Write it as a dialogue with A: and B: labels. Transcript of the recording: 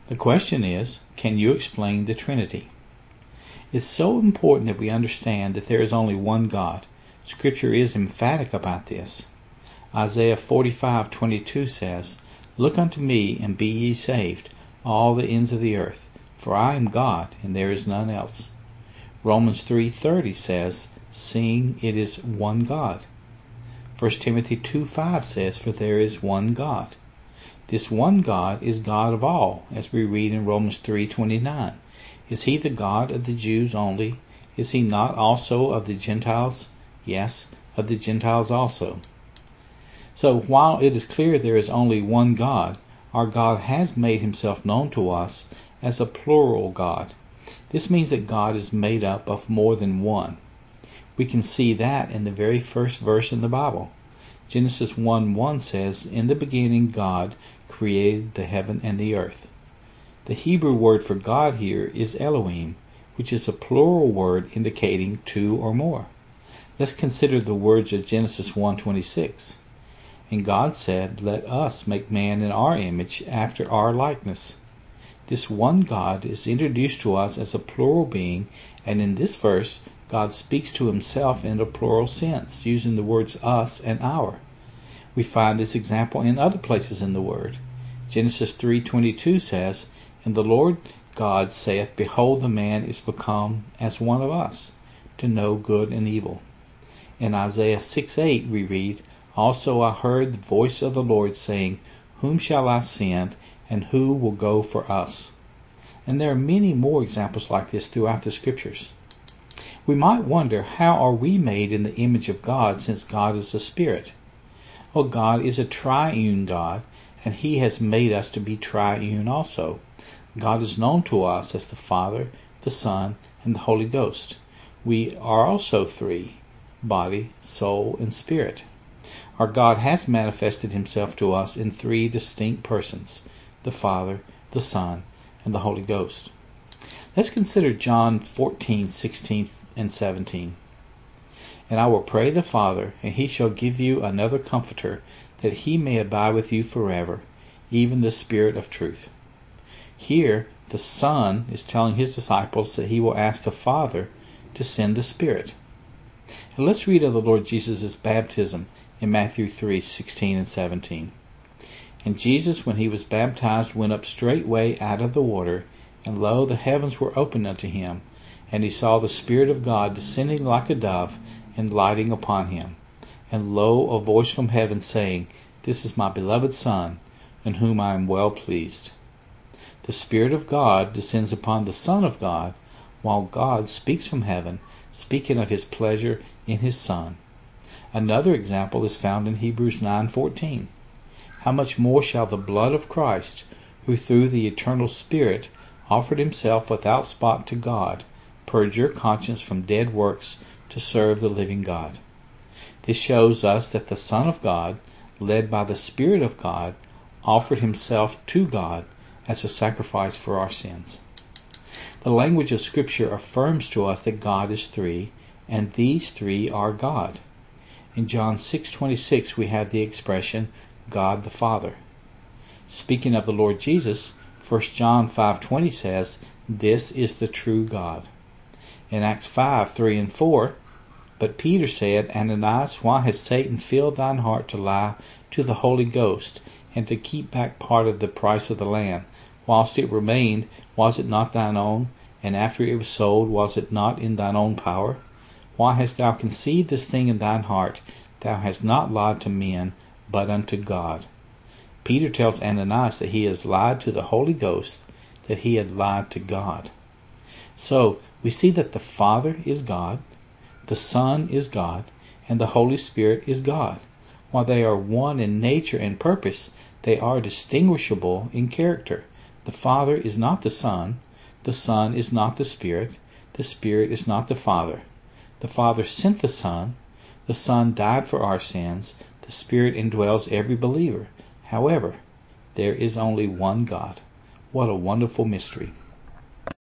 A: The question is, can you explain the Trinity? It's so important that we understand that there is only one God. Scripture is emphatic about this. Isaiah 45:22 says, "Look unto me, and be ye saved, all the ends of the earth, for I am God, and there is none else." Romans 3:30 says, "Seeing it is one God." 1 Timothy 2:5 says, "For there is one God." This one God is God of all, as we read in Romans 3:29. Is he the God of the Jews only? Is he not also of the Gentiles? Yes, of the Gentiles also. So while it is clear there is only one God, our God has made himself known to us as a plural God. This means that God is made up of more than one. We can see that in the very first verse in the Bible. Genesis 1:1 says, "In the beginning God created the heaven and the earth." The Hebrew word for God here is Elohim, which is a plural word indicating two or more. Let's consider the words of Genesis 1:26. "And God said, Let us make man in our image, after our likeness." This one God is introduced to us as a plural being, and in this verse, God speaks to himself in a plural sense, using the words us and our. We find this example in other places in the Word. Genesis 3:22 says, "And the Lord God saith, Behold, the man is become as one of us, to know good and evil." In Isaiah 6:8 we read, "Also I heard the voice of the Lord saying, Whom shall I send, and who will go for us?" And there are many more examples like this throughout the Scriptures. We might wonder, how are we made in the image of God, since God is a spirit? Well, God is a triune God, and he has made us to be triune also. God is known to us as the Father, the Son, and the Holy Ghost. We are also three: body, soul, and spirit. Our God has manifested himself to us in three distinct persons: the Father, the Son, and the Holy Ghost. Let's consider John 14:16 and 17. "And I will pray the Father, and he shall give you another Comforter, that he may abide with you forever, even the Spirit of truth." Here, the Son is telling his disciples that he will ask the Father to send the Spirit. And let's read of the Lord Jesus' baptism in Matthew 3:16 and 17. "And Jesus, when he was baptized, went up straightway out of the water, and lo, the heavens were opened unto him, and he saw the Spirit of God descending like a dove, and lighting upon him. And lo, a voice from heaven saying, This is my beloved Son, in whom I am well pleased." The Spirit of God descends upon the Son of God, while God speaks from heaven, speaking of his pleasure in his Son. Another example is found in Hebrews 9:14. "How much more shall the blood of Christ, who through the eternal Spirit offered himself without spot to God, purge your conscience from dead works to serve the living God?" This shows us that the Son of God, led by the Spirit of God, offered himself to God as a sacrifice for our sins. The language of Scripture affirms to us that God is three, and these three are God. In John 6:26 we have the expression, God the Father. Speaking of the Lord Jesus, 1 John 5:20 says, "This is the true God." In Acts 5:3 and 4, "But Peter said, Ananias, why has Satan filled thine heart to lie to the Holy Ghost, and to keep back part of the price of the land? Whilst it remained, was it not thine own? And after it was sold, was it not in thine own power? Why hast thou conceived this thing in thine heart? Thou hast not lied to men, but unto God." Peter tells Ananias that he has lied to the Holy Ghost, that he had lied to God. So, we see that the Father is God, the Son is God, and the Holy Spirit is God. While they are one in nature and purpose, they are distinguishable in character. The Father is not the Son is not the Spirit is not the Father. The Father sent the Son died for our sins, the Spirit indwells every believer. However, there is only one God. What a wonderful mystery.